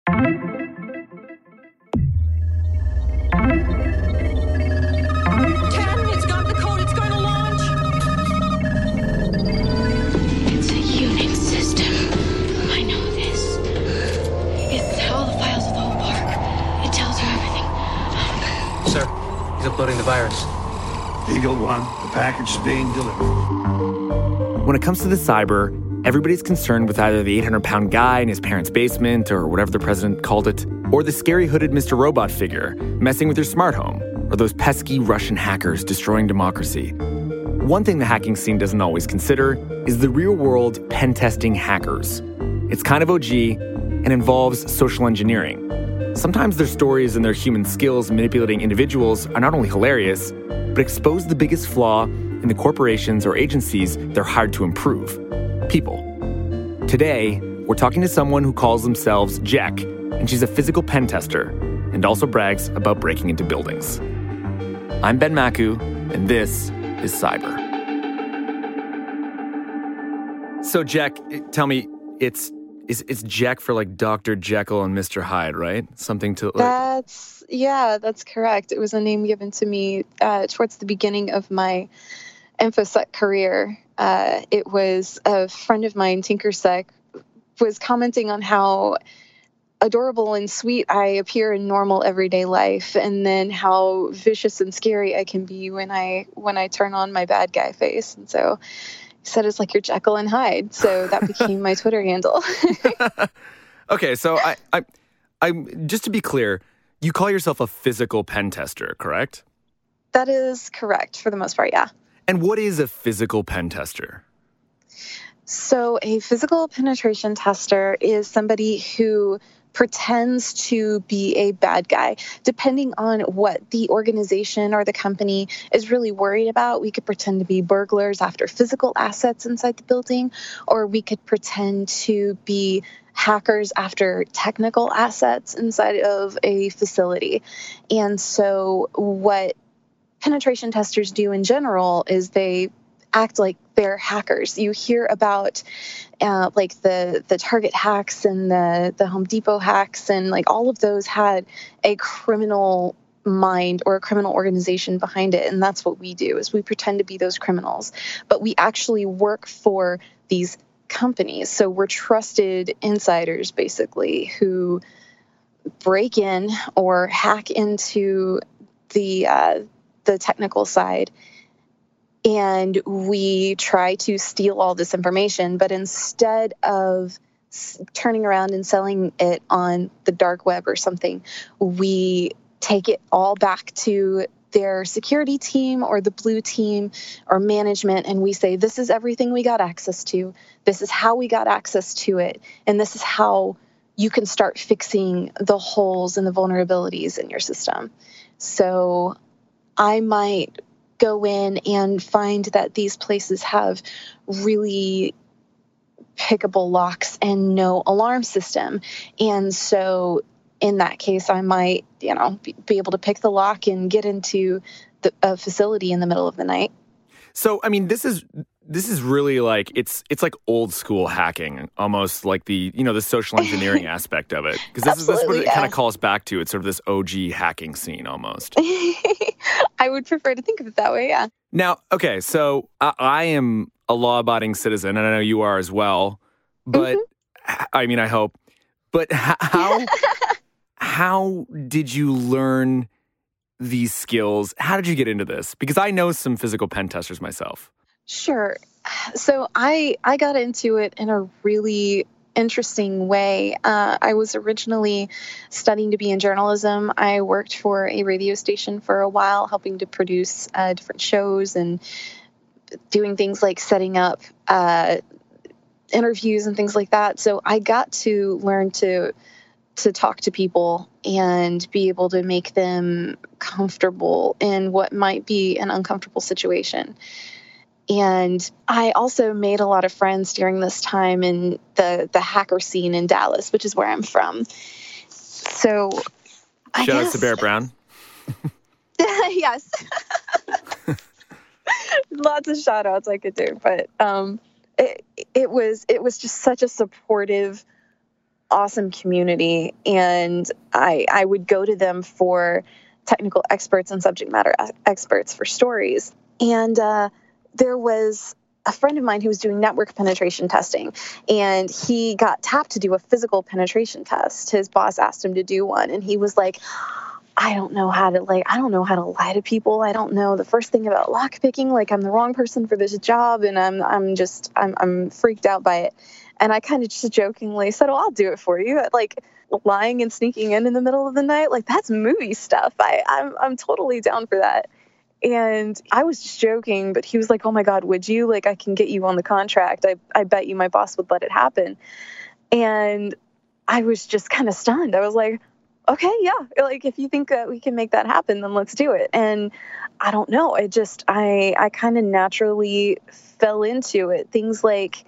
It's got the code. It's going to launch. It's a Unix system. I know this. It's all the files of the whole park. It tells you everything. Sir, he's uploading the virus. Eagle One, the package is being delivered. When it comes to the cyber, everybody's concerned with either the 800-pound guy in his parents' basement, or whatever the president called it, or the scary hooded Mr. Robot figure messing with your smart home, or those pesky Russian hackers destroying democracy. One thing the hacking scene doesn't always consider is the real-world pen-testing hackers. It's kind of OG and involves social engineering. Sometimes their stories and their human skills manipulating individuals are not only hilarious, but expose the biggest flaw in the corporations or agencies they're hired to improve: people. Today, we're talking to someone who calls themselves Jack, and she's a physical pen tester and also brags about breaking into buildings. I'm Ben Maku, and this is Cyber. So, Jack, tell me, it's Jack for like Dr. Jekyll and Mr. Hyde, right? Something to like... That's correct. It was a name given to me towards the beginning of my InfoSec career. It was a friend of mine, TinkerSec, was commenting on how adorable and sweet I appear in normal everyday life, and then how vicious and scary I can be when I turn on my bad guy face. And so he said it's like you're Jekyll and Hyde. So that became my Twitter handle. Okay, so I just to be clear, you call yourself a physical pen tester, correct? That is correct for the most part, yeah. And what is a physical pen tester? So a physical penetration tester is somebody who pretends to be a bad guy. Depending on what the organization or the company is really worried about, we could pretend to be burglars after physical assets inside the building, or we could pretend to be hackers after technical assets inside of a facility. And so what penetration testers do in general is they act like they're hackers. You hear about like the Target hacks and the Home Depot hacks, and like all of those had a criminal mind or a criminal organization behind it. And that's what we do, is we pretend to be those criminals, but we actually work for these companies. So we're trusted insiders, basically, who break in or hack into the technical side, and we try to steal all this information. But instead of turning around and selling it on the dark web or something, we take it all back to their security team or the blue team or management, and we say, this is everything we got access to, this is how we got access to it, and this is how you can start fixing the holes and the vulnerabilities in your system. So I might go in and find that these places have really pickable locks and no alarm system. And so in that case, I might, be able to pick the lock and get into a facility in the middle of the night. So, I mean, this is really like, it's like old school hacking, almost like the social engineering aspect of it. Because this is what it kind of calls back to. It's sort of this OG hacking scene almost. I would prefer to think of it that way, yeah. Now, okay, so I am a law-abiding citizen, and I know you are as well. But, I mean, I hope. But how did you learn these skills? How did you get into this? Because I know some physical pen testers myself. Sure. So I got into it in a really interesting way. I was originally studying to be in journalism. I worked for a radio station for a while, helping to produce different shows and doing things like setting up interviews and things like that. So I got to learn to talk to people and be able to make them comfortable in what might be an uncomfortable situation. And I also made a lot of friends during this time in the hacker scene in Dallas, which is where I'm from. So Shout out to Bear Brown. Yes. Lots of shout outs I could do, but it was just such a supportive awesome community, and I would go to them for technical experts and subject matter experts for stories. And there was a friend of mine who was doing network penetration testing, and he got tapped to do a physical penetration test. His boss asked him to do one, and he was like, I don't know how to lie to people. I don't know the first thing about lockpicking. Like, I'm the wrong person for this job, and I'm freaked out by it. And I kind of just jokingly said, "Oh, I'll do it for you." Like, lying and sneaking in the middle of the night, like, that's movie stuff. I'm totally down for that. And I was just joking, but he was like, "Oh my God, would you? Like, I can get you on the contract. I bet you my boss would let it happen." And I was just kind of stunned. I was like, okay, yeah, like, if you think that we can make that happen, then let's do it. And I don't know, I kind of naturally fell into it. Things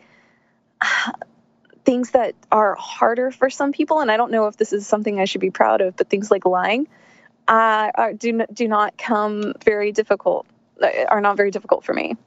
that are harder for some people, and I don't know if this is something I should be proud of, but things like lying do not come very difficult, are not very difficult for me.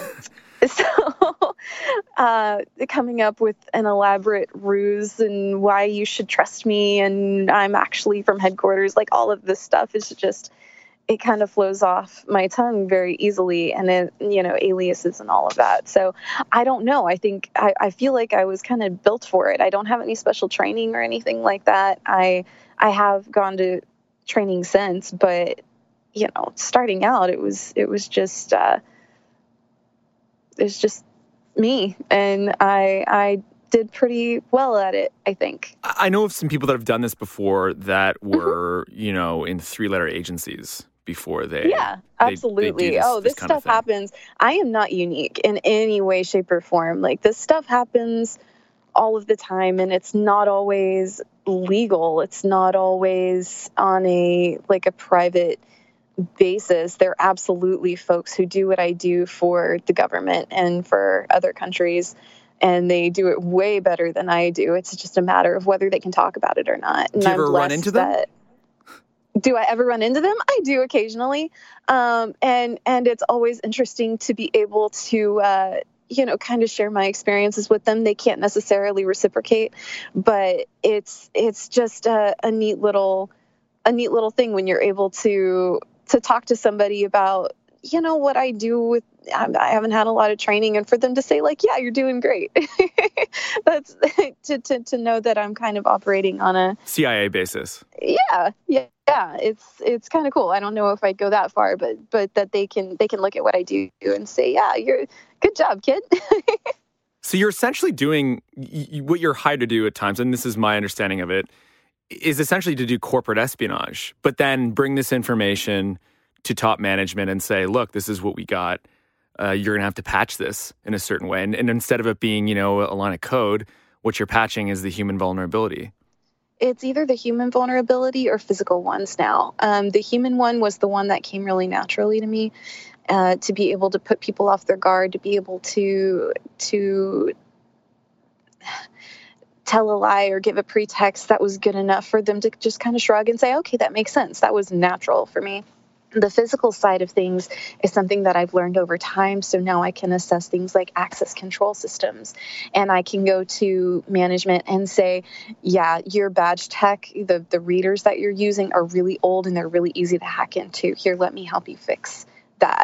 So coming up with an elaborate ruse and why you should trust me, and I'm actually from headquarters, like, all of this stuff is just, it kind of flows off my tongue very easily, and it, aliases and all of that. So I don't know. I feel like I was kind of built for it. I don't have any special training or anything like that. I have gone to training since, but starting out, it was just me, and I did pretty well at it, I think. I know of some people that have done this before that were, in 3-letter agencies before they. Yeah, absolutely. This stuff happens. I am not unique in any way, shape, or form. Like, this stuff happens all of the time, and it's not always legal. It's not always on a private basis. There are absolutely folks who do what I do for the government and for other countries, and they do it way better than I do. It's just a matter of whether they can talk about it or not. And do you ever run into them? Do I ever run into them? I do occasionally. And it's always interesting to be able to, kind of share my experiences with them. They can't necessarily reciprocate, but it's just a neat little thing when you're able to talk to somebody about, what I do with, I haven't had a lot of training, and for them to say, like, yeah, you're doing great. That's to know that I'm kind of operating on a CIA basis. Yeah. It's kind of cool. I don't know if I'd go that far, but that they can look at what I do and say, yeah, you're good job, kid. So you're essentially doing what you're hired to do at times, and this is my understanding of it, is essentially to do corporate espionage, but then bring this information to top management and say, look, this is what we got. You're going to have to patch this in a certain way. And instead of it being, a line of code, what you're patching is the human vulnerability. It's either the human vulnerability or physical ones now. The human one was the one that came really naturally to me, to be able to put people off their guard, to be able to tell a lie or give a pretext that was good enough for them to just kind of shrug and say, okay, that makes sense. That was natural for me. The physical side of things is something that I've learned over time. So now I can assess things like access control systems, and I can go to management and say, yeah, your badge tech, the readers that you're using are really old and they're really easy to hack into. Here, let me help you fix that.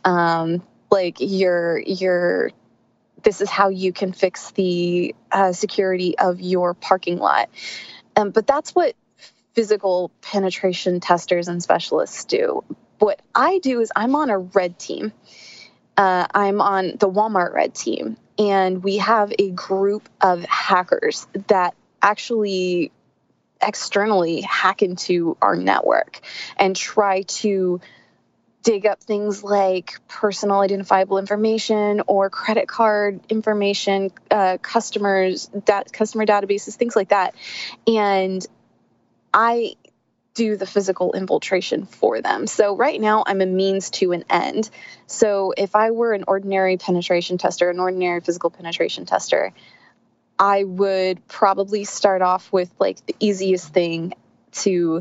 This is how you can fix the security of your parking lot. But that's what physical penetration testers and specialists do. What I do is I'm on a red team. I'm on the Walmart red team, and we have a group of hackers that actually externally hack into our network and try to dig up things like personal identifiable information or credit card information, customer databases, things like that. And I do the physical infiltration for them. So right now I'm a means to an end. So if I were an ordinary penetration tester, an ordinary physical penetration tester, I would probably start off with like the easiest thing to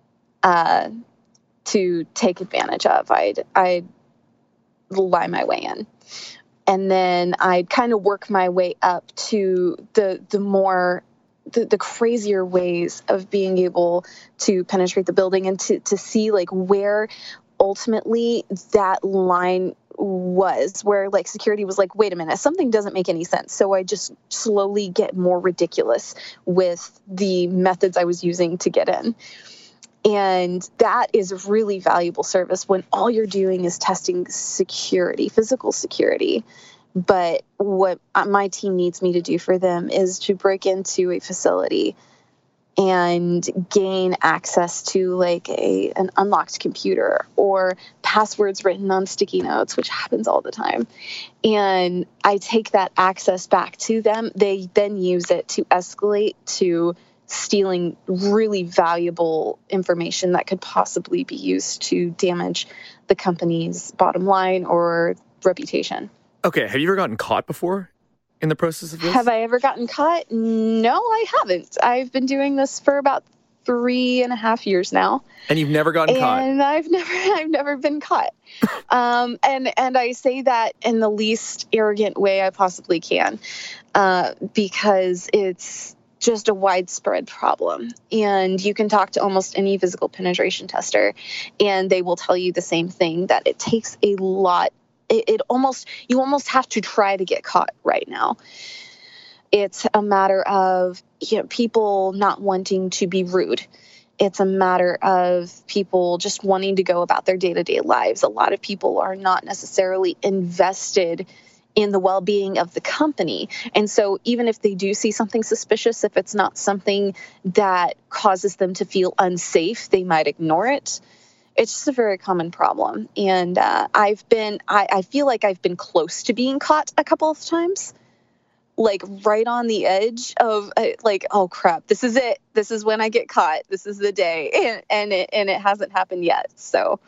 take advantage of. I'd lie my way in. And then I'd kind of work my way up to the more the crazier ways of being able to penetrate the building and to see like where ultimately that line was, where like security was like, wait a minute, something doesn't make any sense. So I just slowly get more ridiculous with the methods I was using to get in. And that is a really valuable service when all you're doing is testing security, physical security. But what my team needs me to do for them is to break into a facility and gain access to like an unlocked computer or passwords written on sticky notes, which happens all the time. And I take that access back to them. They then use it to escalate to stealing really valuable information that could possibly be used to damage the company's bottom line or reputation. Okay, have you ever gotten caught before in the process of this? Have I ever gotten caught? No, I haven't. I've been doing this for about 3.5 years now. And you've never gotten caught? And I've never been caught. And I say that in the least arrogant way I possibly can, because it's just a widespread problem. And you can talk to almost any physical penetration tester, and they will tell you the same thing, that it takes a lot. You almost have to try to get caught right now. It's a matter of people not wanting to be rude. It's a matter of people just wanting to go about their day-to-day lives. A lot of people are not necessarily invested in the well-being of the company. And so even if they do see something suspicious, if it's not something that causes them to feel unsafe, they might ignore it. It's just a very common problem. And I feel like I've been close to being caught a couple of times, like right on the edge of like, oh crap, this is it. This is when I get caught. This is the day. And it hasn't happened yet. So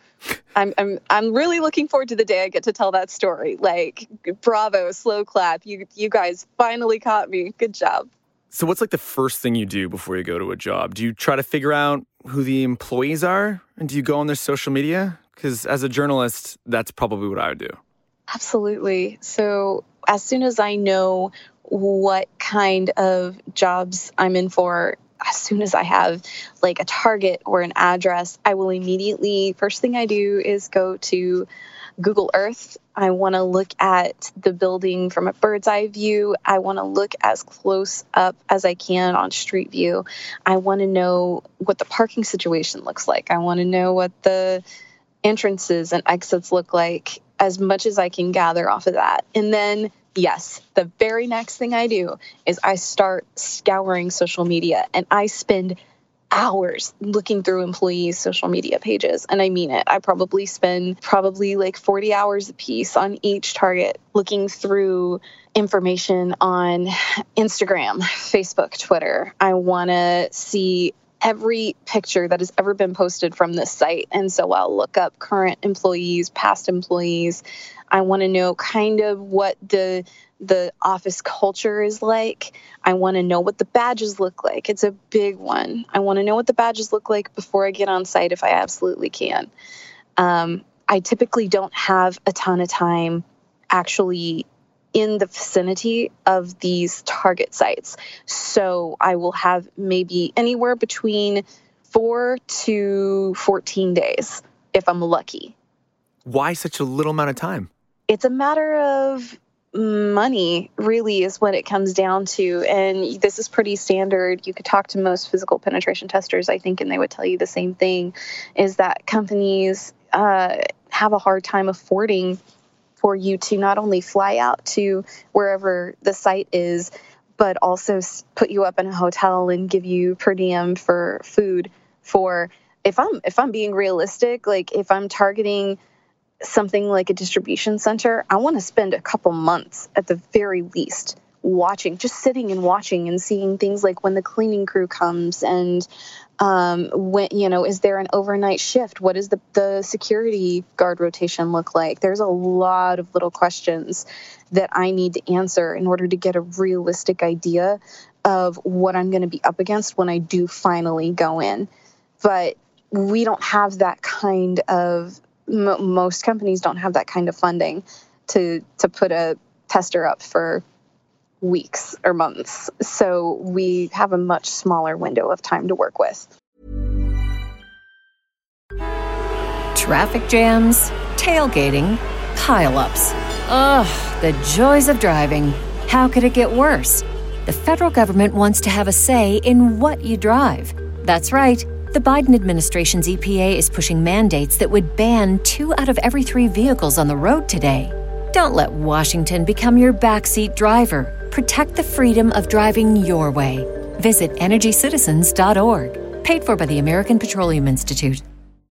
I'm really looking forward to the day I get to tell that story. Like, bravo, slow clap. You guys finally caught me. Good job. So what's like the first thing you do before you go to a job? Do you try to figure out who the employees are? And do you go on their social media? Because as a journalist, that's probably what I would do. Absolutely. So as soon as I know what kind of jobs I'm in for, as soon as I have like a target or an address, I will immediately, first thing I do is go to Google Earth. I want to look at the building from a bird's eye view. I want to look as close up as I can on street view. I want to know what the parking situation looks like. I want to know what the entrances and exits look like, as much as I can gather off of that. And then, yes, the very next thing I do is I start scouring social media, and I spend hours looking through employees' social media pages. And I mean it. I probably spend like 40 hours a piece on each target, looking through information on Instagram, Facebook, Twitter. I want to see every picture that has ever been posted from this site. And so I'll look up current employees, past employees. I want to know kind of what the office culture is like. I want to know what the badges look like. It's a big one. I want to know what the badges look like before I get on site if I absolutely can. I typically don't have a ton of time actually in the vicinity of these target sites. So I will have maybe anywhere between 4 to 14 days if I'm lucky. Why such a little amount of time? It's a matter of money, really, is what it comes down to. And this is pretty standard. You could talk to most physical penetration testers, I think, and they would tell you the same thing, is that companies have a hard time affording for you to not only fly out to wherever the site is, but also put you up in a hotel and give you per diem for food. For if I'm being realistic, like if I'm targeting something like a distribution center, I want to spend a couple months at the very least watching, just sitting and watching and seeing things like when the cleaning crew comes and when, is there an overnight shift? What does the security guard rotation look like? There's a lot of little questions that I need to answer in order to get a realistic idea of what I'm going to be up against when I do finally go in. But we don't have that kind of most companies don't have that kind of funding to put a tester up for weeks or months. So we have a much smaller window of time to work with. Traffic jams, tailgating, pile-ups. Ugh, the joys of driving. How could it get worse? The federal government wants to have a say in what you drive. That's right. The Biden administration's EPA is pushing mandates that would ban 2 out of every 3 vehicles on the road today. Don't let Washington become your backseat driver. Protect the freedom of driving your way. Visit EnergyCitizens.org. Paid for by the American Petroleum Institute.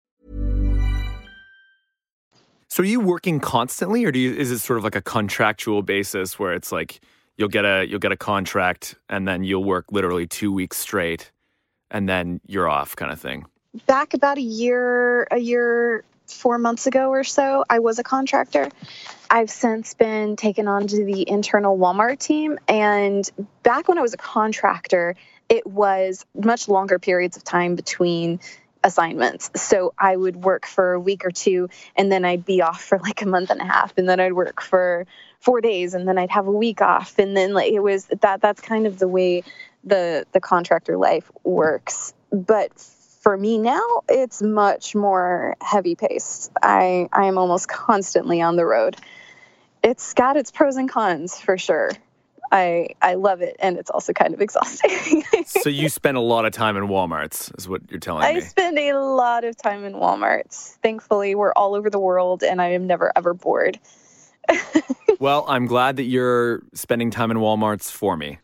So are you working constantly, or is it sort of like a contractual basis where it's like you'll get a contract and then you'll work literally 2 weeks straight and then you're off kind of thing? Back about a year, 4 months ago or so, I was a contractor. I've since been taken on to the internal Walmart team. And back when I was a contractor, it was much longer periods of time between assignments. So I would work for a week or 2, and then I'd be off for like a month and a half, and then I'd work for 4 days, and then I'd have a week off. And then like it was that's kind of the way the contractor life works. But for me now, it's much more heavy paced. I am almost constantly on the road. It's got its pros and cons for sure. I love it, and it's also kind of exhausting. So you spend a lot of time in Walmarts, is what you're telling me. I spend a lot of time in Walmarts. Thankfully, we're all over the world, and I am never, ever bored. Well, I'm glad that you're spending time in Walmarts for me.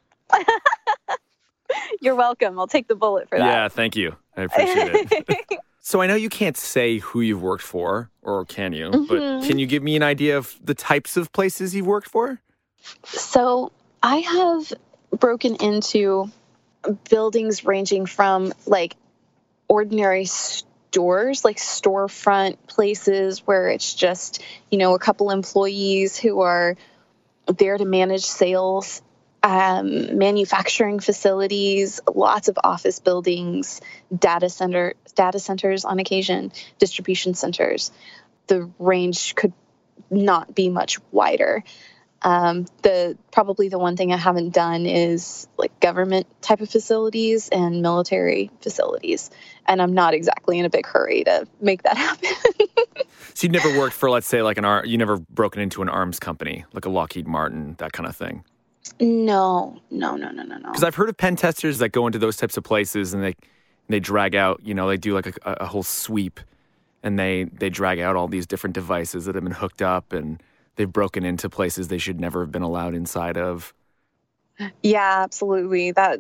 You're welcome. I'll take the bullet for that. Yeah, thank you. I appreciate it. So I know you can't say who you've worked for, or can you? Mm-hmm. But can you give me an idea of the types of places you've worked for? So I have broken into buildings ranging from like ordinary stores, like storefront places where it's just, a couple employees who are there to manage sales, manufacturing facilities, lots of office buildings, data centers on occasion, distribution centers. The range could not be much wider. Probably the one thing I haven't done is like government type of facilities and military facilities. And I'm not exactly in a big hurry to make that happen. So you've never worked for, let's say, like you never broken into an arms company, like a Lockheed Martin, that kind of thing? No. Because I've heard of pen testers that go into those types of places and they drag out, they do like a whole sweep, and they drag out all these different devices that have been hooked up, and they've broken into places they should never have been allowed inside of. Yeah, absolutely. That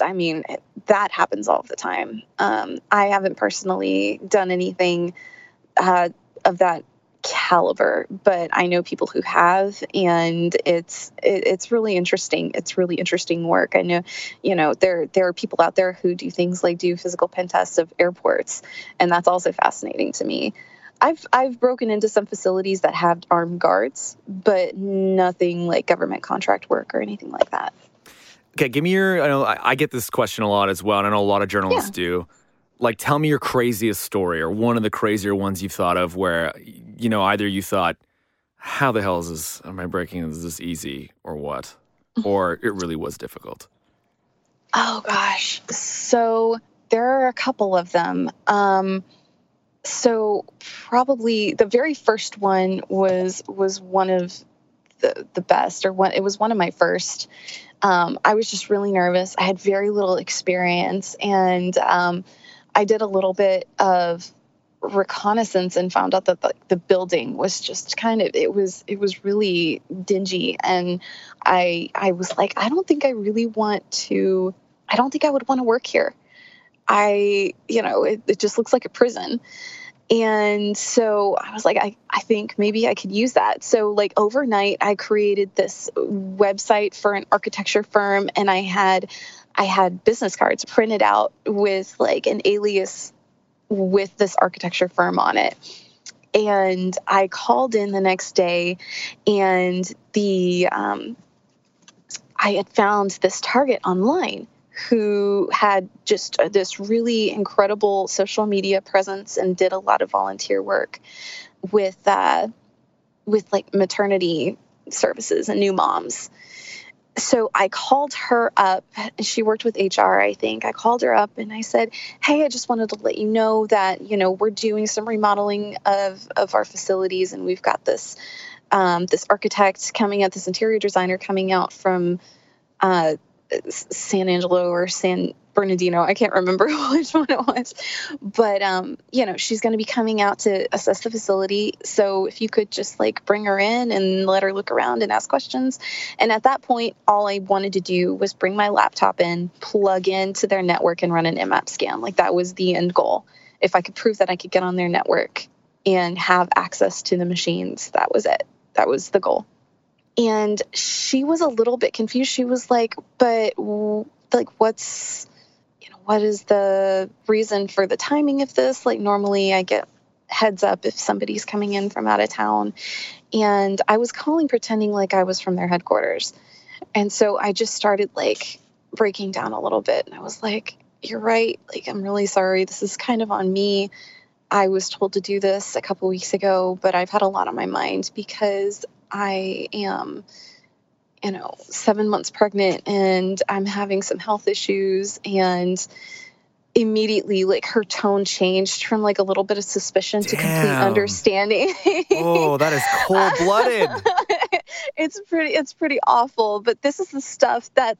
happens all the time. I haven't personally done anything of that caliber, but I know people who have, and it's really interesting. It's really interesting work. I know, there are people out there who do things like do physical pen tests of airports, and that's also fascinating to me. I've broken into some facilities that have armed guards, but nothing like government contract work or anything like that. Okay, give me I know I get this question a lot as well, and I know a lot of journalists do. Like, tell me your craziest story, or one of the crazier ones you've thought of where, either you thought, how the hell am I breaking this easy, or what? Or it really was difficult. Oh, gosh. So there are a couple of them. So probably the very first one was one of the best, it was one of my first. I was just really nervous. I had very little experience, and I did a little bit of reconnaissance and found out that the building was just it was really dingy, and I was like, I don't think I would want to work here. It just looks like a prison. And so I was like, I think maybe I could use that. So like overnight, I created this website for an architecture firm, and I had business cards printed out with like an alias with this architecture firm on it. And I called in the next day, and I had found this Target online who had just this really incredible social media presence and did a lot of volunteer work with like maternity services and new moms. So I called her up. She worked with HR, I think. I called her up and I said, hey, I just wanted to let you know that, we're doing some remodeling of our facilities, and we've got this this architect coming out, this interior designer coming out from San Angelo or San Bernardino. I can't remember which one it was. But, she's going to be coming out to assess the facility. So if you could just bring her in and let her look around and ask questions. And at that point, all I wanted to do was bring my laptop in, plug into their network and run an IMAP scan. That was the end goal. If I could prove that I could get on their network and have access to the machines, that was it. That was the goal. And she was a little bit confused. She was like, but what is the reason for the timing of this? Normally I get heads up if somebody's coming in from out of town. And I was calling pretending like I was from their headquarters. And so I just started breaking down a little bit. And I was like, you're right. I'm really sorry. This is kind of on me. I was told to do this a couple weeks ago, but I've had a lot on my mind because I am, 7 months pregnant and I'm having some health issues. And immediately, her tone changed from a little bit of suspicion to complete understanding. Oh, that is cold-blooded. It's pretty awful. But this is the stuff that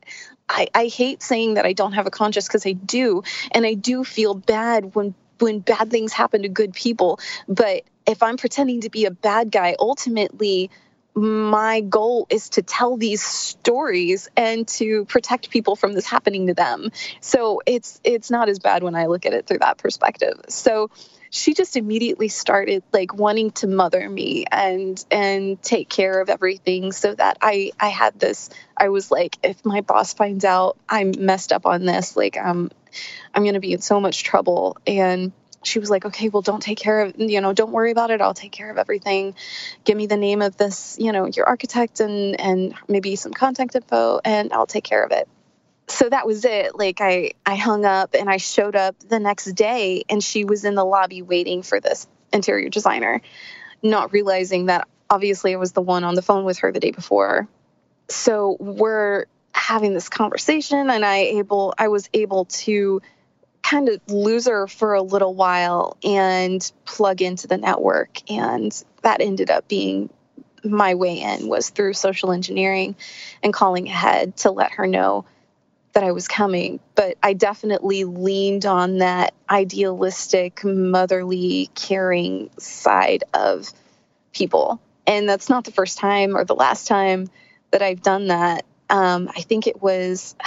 I hate saying that I don't have a conscience, because I do. And I do feel bad when bad things happen to good people. But if I'm pretending to be a bad guy, ultimately my goal is to tell these stories and to protect people from this happening to them. So it's not as bad when I look at it through that perspective. So she just immediately started wanting to mother me and take care of everything, so that I had this. I was like, if my boss finds out I'm messed up on this, I'm going to be in so much trouble. And she was like, okay, well, don't worry about it. I'll take care of everything. Give me the name of this, your architect and maybe some contact info, and I'll take care of it. So that was it. I hung up and I showed up the next day, and she was in the lobby waiting for this interior designer, not realizing that obviously I was the one on the phone with her the day before. So we're having this conversation, and I was able to kind of lose her for a little while and plug into the network. And that ended up being my way in, was through social engineering and calling ahead to let her know that I was coming. But I definitely leaned on that idealistic, motherly, caring side of people. And that's not the first time or the last time that I've done that. I think it was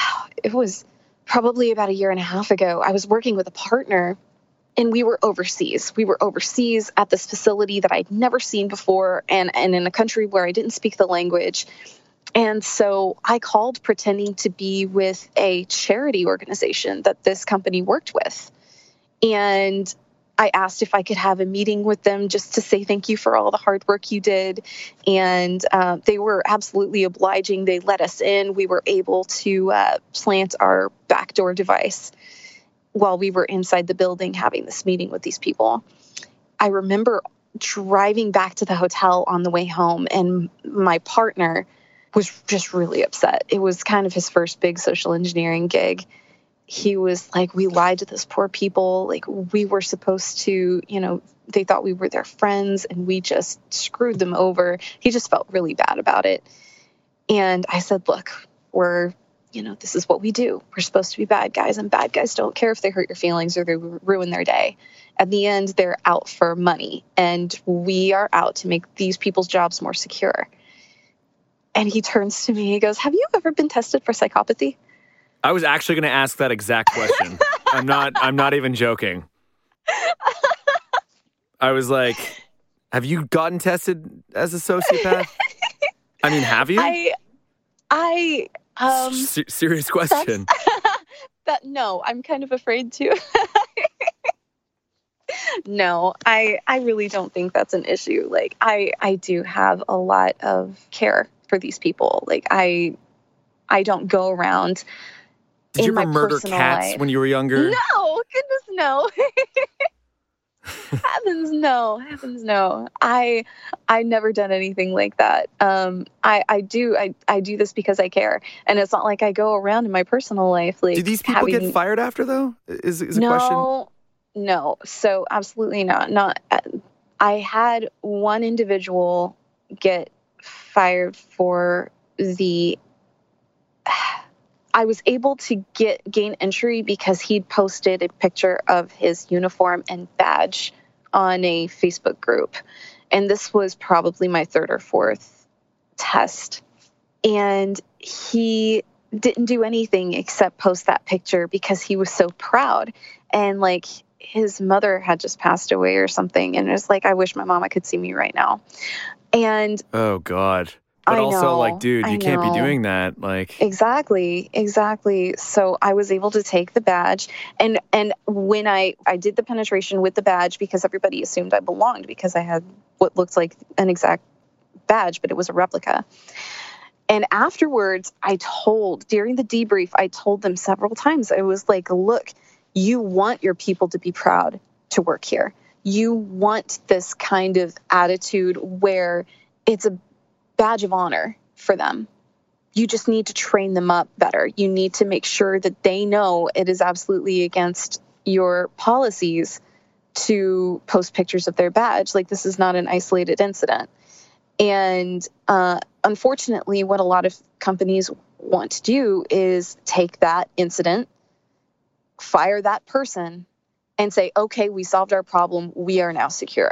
probably about 1.5 years ago. I was working with a partner, and we were overseas. We were overseas at this facility that I'd never seen before, and in a country where I didn't speak the language. And so I called pretending to be with a charity organization that this company worked with. And I asked if I could have a meeting with them just to say thank you for all the hard work you did. And they were absolutely obliging. They let us in. We were able to plant our backdoor device while we were inside the building having this meeting with these people. I remember driving back to the hotel on the way home, and my partner was just really upset. It was kind of his first big social engineering gig. He was like, we lied to those poor people. We were supposed to, they thought we were their friends, and we just screwed them over. He just felt really bad about it. And I said, look, this is what we do. We're supposed to be bad guys, and bad guys don't care if they hurt your feelings or they ruin their day. At the end, they're out for money, and we are out to make these people's jobs more secure. And he turns to me, he goes, have you ever been tested for psychopathy? I was actually going to ask that exact question. I'm not even joking. I was like, have you gotten tested as a sociopath? I mean, have you? Serious question. No, I'm kind of afraid to. No, I really don't think that's an issue. I do have a lot of care for these people. I don't go around. Did you ever murder cats when you were younger? No, goodness no. Heavens no. I never done anything like that. I do this because I care, and it's not like I go around in my personal life like. Do these people get fired after though? Is a question? No. So absolutely not. I had one individual get fired for I was able to gain entry because he'd posted a picture of his uniform and badge on a Facebook group. And this was probably my third or fourth test. And he didn't do anything except post that picture because he was so proud. And like his mother had just passed away or something. And it was like, I wish my mama could see me right now. And oh God. But also, like, dude, you can't be doing that. Like, exactly. So I was able to take the badge, and when I did the penetration with the badge, because everybody assumed I belonged because I had what looked like an exact badge, but it was a replica. And afterwards, during the debrief, I told them several times. I was like, look, you want your people to be proud to work here. You want this kind of attitude where it's a badge of honor for them. You just need to train them up better. You need to make sure that they know it is absolutely against your policies to post pictures of their badge. Like, this is not an isolated incident. And unfortunately, what a lot of companies want to do is take that incident, fire that person, and say, okay, we solved our problem. We are now secure.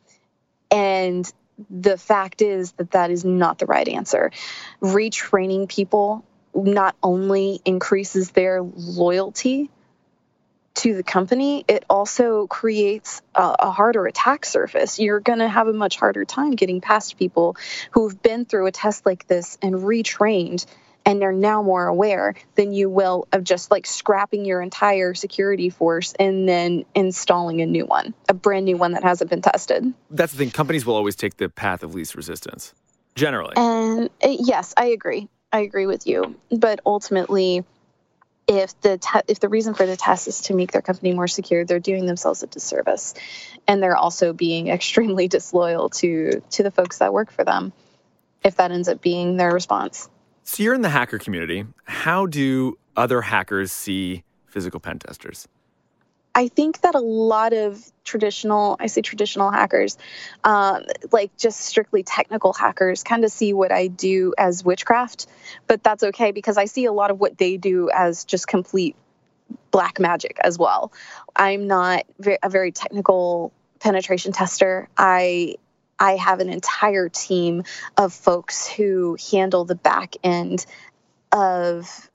And the fact is that is not the right answer. Retraining people not only increases their loyalty to the company, it also creates a harder attack surface. You're going to have a much harder time getting past people who've been through a test like this and retrained, and they're now more aware than you will of just like scrapping your entire security force and then installing a new one, a brand new one that hasn't been tested. That's the thing. Companies will always take the path of least resistance, generally. And yes, I agree. I agree with you. But ultimately, if the reason for the test is to make their company more secure, they're doing themselves a disservice. And they're also being extremely disloyal to the folks that work for them, if that ends up being their response. So you're in the hacker community. How do other hackers see physical pen testers? I think that a lot of traditional hackers, like just strictly technical hackers, kind of see what I do as witchcraft. But that's okay because I see a lot of what they do as just complete black magic as well. I'm not a very technical penetration tester. I have an entire team of folks who handle the back end of,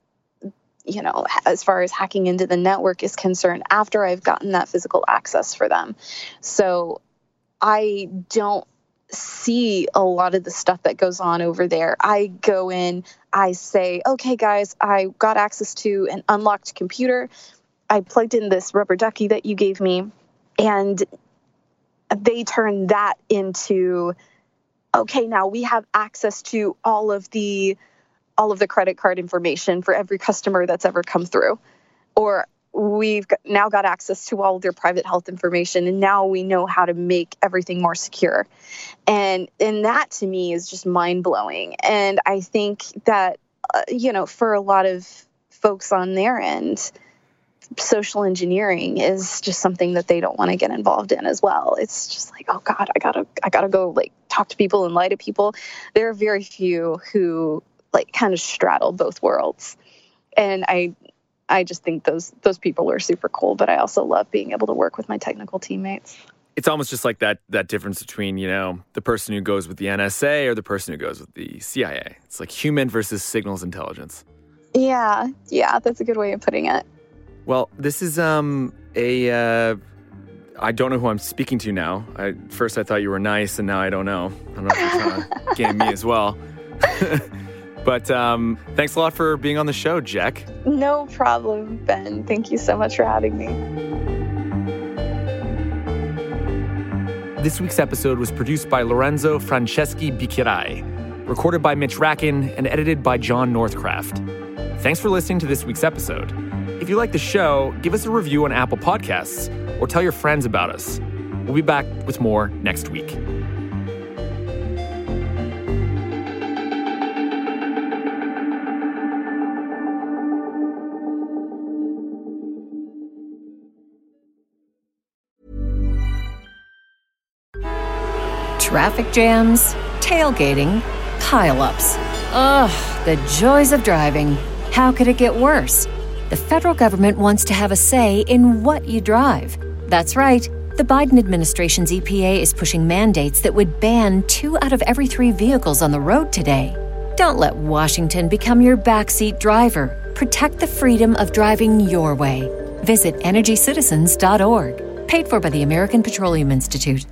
as far as hacking into the network is concerned after I've gotten that physical access for them. So I don't see a lot of the stuff that goes on over there. I go in, I say, okay, guys, I got access to an unlocked computer. I plugged in this rubber ducky that you gave me, and they turn that into, okay, now we have access to all of the credit card information for every customer that's ever come through. Or we've now got access to all of their private health information, and now we know how to make everything more secure. And that to me is just mind-blowing. And I think that, for a lot of folks on their end, social engineering is just something that they don't want to get involved in as well. It's just like, oh God, I gotta go like talk to people and lie to people. There are very few who like kind of straddle both worlds. And I just think those people are super cool, but I also love being able to work with my technical teammates. It's almost just like that difference between, the person who goes with the NSA or the person who goes with the CIA. It's like human versus signals intelligence. Yeah, that's a good way of putting it. Well, this is I don't know who I'm speaking to now. First I thought you were nice, and now I don't know. I don't know if you're trying to game me as well. But thanks a lot for being on the show, Jack. No problem, Ben. Thank you so much for having me. This week's episode was produced by Lorenzo Franceschi Bicchirai, recorded by Mitch Rackin, and edited by John Northcraft. Thanks for listening to this week's episode. If you like the show, give us a review on Apple Podcasts or tell your friends about us. We'll be back with more next week. Traffic jams, tailgating, pileups. Ugh, the joys of driving. How could it get worse? The federal government wants to have a say in what you drive. That's right. The Biden administration's EPA is pushing mandates that would ban 2 out of every 3 vehicles on the road today. Don't let Washington become your backseat driver. Protect the freedom of driving your way. Visit EnergyCitizens.org. Paid for by the American Petroleum Institute.